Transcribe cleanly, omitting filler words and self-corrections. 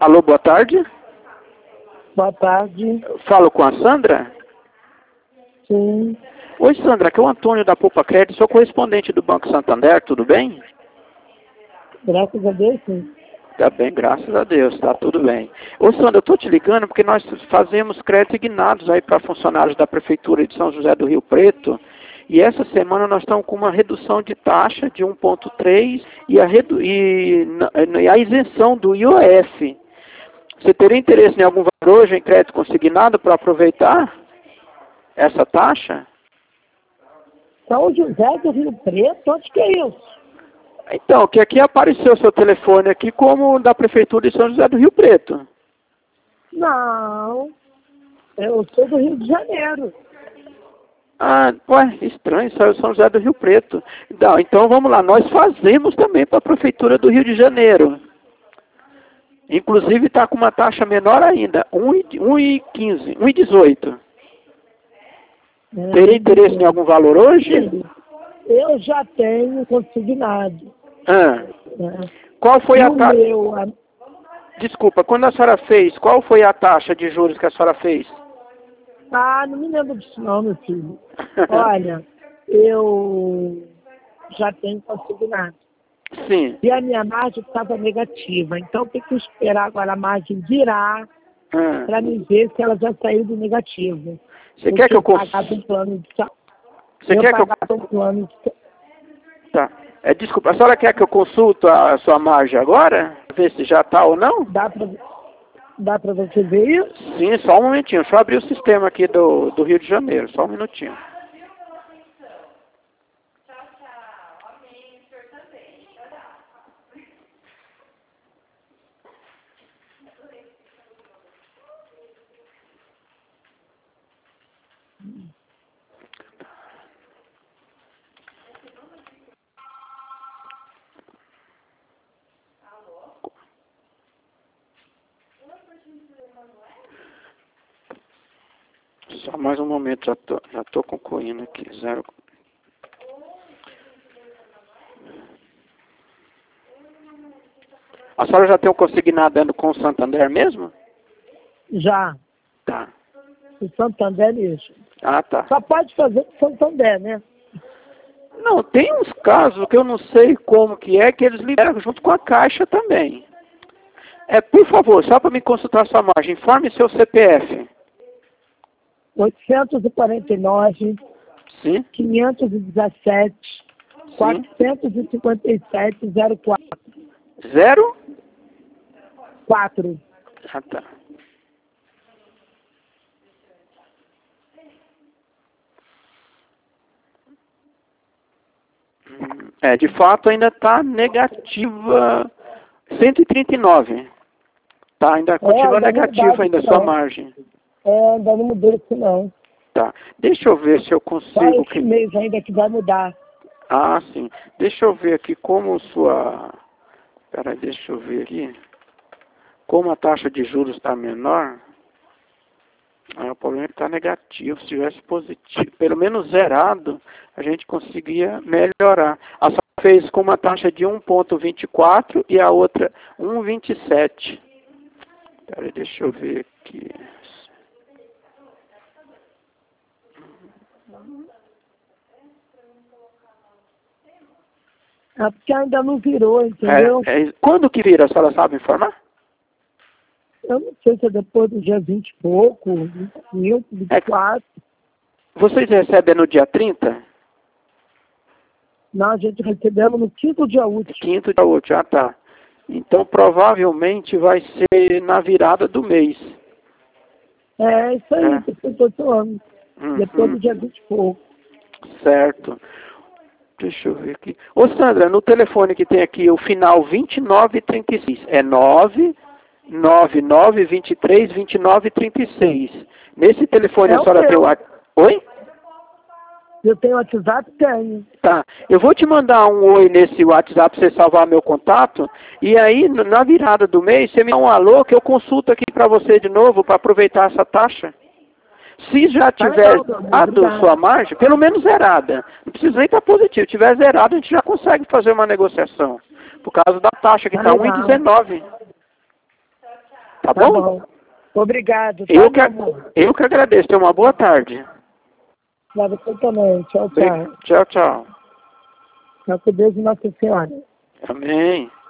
Alô, boa tarde. Boa tarde. Falo com a Sandra? Sim. Oi, Sandra, aqui é o Antônio da Poupa Crédito, sou correspondente do Banco Santander, tudo bem? Graças a Deus, sim. Tá bem, graças a Deus, tá tudo bem. Ô, Sandra, eu tô te ligando porque nós fazemos créditos ignados aí para funcionários da Prefeitura de São José do Rio Preto, e essa semana nós estamos com uma redução de taxa de 1,3 e a isenção do IOF. Você teria interesse em algum valor hoje em crédito consignado para aproveitar essa taxa? São José do Rio Preto? Onde que é isso? Então, que aqui apareceu seu telefone aqui como da Prefeitura de São José do Rio Preto. Não. Eu sou do Rio de Janeiro. Ah, ué, estranho, saiu São José do Rio Preto. Não, então vamos lá, nós fazemos também para a Prefeitura do Rio de Janeiro. Inclusive está com uma taxa menor ainda, 1,15, 1,18. Teria interesse em algum valor hoje? Eu já tenho consignado. Ah. Né? Qual foi a taxa? Meu... Desculpa, quando a senhora fez, qual foi a taxa de juros que a senhora fez? Ah, não me lembro disso não, meu filho. Olha, eu já tenho consignado. Sim. E a minha margem estava negativa. Então tem que esperar agora a margem virar para me ver se ela já saiu do negativo. Você quer que eu pagava um plano de saúde. Você quer que eu um plano de... Tá. Desculpa, a senhora quer que eu consulte a sua margem agora? Ver se já está ou não? Dá para você ver isso? Sim, só um momentinho. Deixa eu abrir o sistema aqui do Rio de Janeiro. Só um minutinho. Só mais um momento, já tô concluindo aqui. Zero. A senhora já tem um consignado dando com o Santander mesmo? Já. Tá. O Santander mesmo. Ah, tá. Só pode fazer com o Santander, né? Não, tem uns casos que eu não sei como que eles liberam junto com a Caixa também. Por favor, só para me consultar sua margem, informe seu CPF. 849, Sim. 517, Sim. 457, 04. Zero? 4. Ah, tá. De fato ainda está negativa 139. Tá, ainda continua negativa ainda a sua margem. Ainda não mudou isso não. Tá. Deixa eu ver se eu consigo... Só esse mês ainda que vai mudar. Ah, sim. Deixa eu ver aqui como sua... Peraí, deixa eu ver aqui. Como a taxa de juros está menor... o problema é que está negativo. Se tivesse positivo, pelo menos zerado, a gente conseguia melhorar. A senhora fez com uma taxa de 1,24 e a outra 1,27. Peraí, deixa eu ver aqui. Porque ainda não virou, entendeu? Quando que vira, a senhora sabe informar? Eu não sei se é depois do dia 20 e pouco, 25, 24. Vocês recebem no dia 30? Não, a gente recebemos no quinto dia útil. Quinto dia útil, ah tá. Então provavelmente vai ser na virada do mês. Isso aí, que eu estou falando. Depois do dia 20 e pouco. Certo. Deixa eu ver aqui. Ô Sandra, no telefone que tem aqui, o final 2936. É 999232936. Nesse telefone a senhora tem o WhatsApp. Oi? Eu tenho WhatsApp? Tenho. Tá. Eu vou te mandar um oi nesse WhatsApp para você salvar meu contato. E aí, na virada do mês, você me dá um alô que eu consulto aqui para você de novo para aproveitar essa taxa. Se já tiver zerado sua margem, pelo menos zerada. Não precisa nem estar positivo. Se tiver zerado, a gente já consegue fazer uma negociação. Por causa da taxa que está 1,19. Tá bom? Bom. Obrigado. Tá, Eu que agradeço. Tenha uma boa tarde. Pra você também. Tchau, tchau. Tchau, tchau. Tchau com Deus e Nossa Senhora. Amém.